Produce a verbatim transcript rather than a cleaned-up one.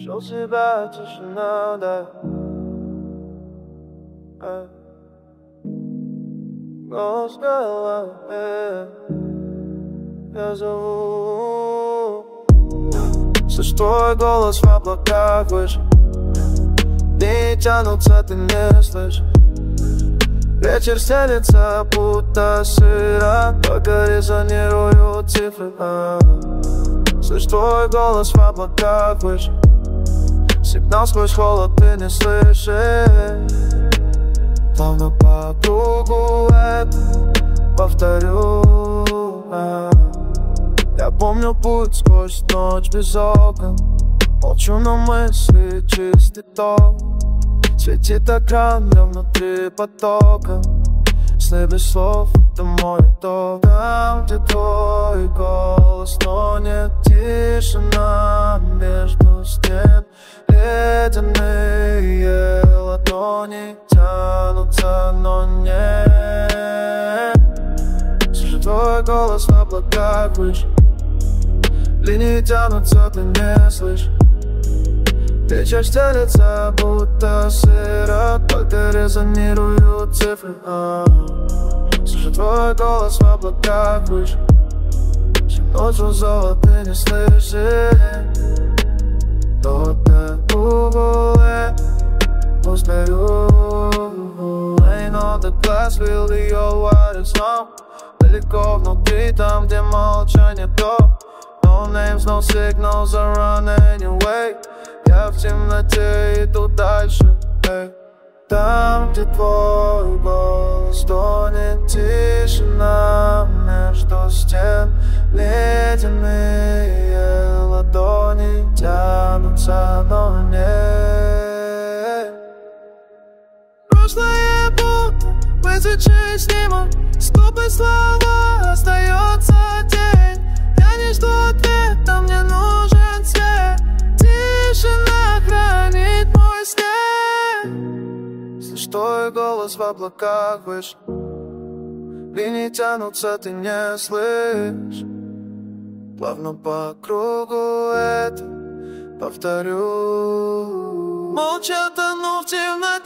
Нашел себя тишина, да. Э. Голос в голове я зову. Слышь твой голос в облаках выше. Дни тянутся, ты не слышишь. Вечер стелится, будто сыра. Только резонируют цифры, а. Слышь твой голос в облаках выше. Сигнал сквозь холод ты не слышишь. Плавно по кругу это повторю, а. Я помню путь сквозь ночь без окон. Молчу, но мысли чистый ток. Светит экран, я внутри потока. Сны без слов, это мой итог. Там, где твой голос, но нет тишина между стен. Ледяные ладони тянутся, но нет. Слышу твой голос в облаках выше. Линии тянутся, ты не слышишь. Вечер стелется, будто сыра. Только резонируют цифры, а. Слышу твой голос в облаках выше. Всю ночь в золото ты не слышишь. Только гуглы узберу. Ain't all the glass will be your what is now. Далеко внутри, там, где молчание то. No names, no signals, I run anyway. Я в темноте иду дальше, эй. Там, где твой голос, тонет тишина между стен. Ледяные ладони тянутся, но нет. Прошлое будто высечи снимок. Скупые слова, остается тень. Я не жду ответа, мне нужен свет. Тишина хранит мой снег. Слышь твой голос в облаках выше. Линии тянутся, ты не слышишь. Плавно по кругу это повторю. Молча тону в темноте.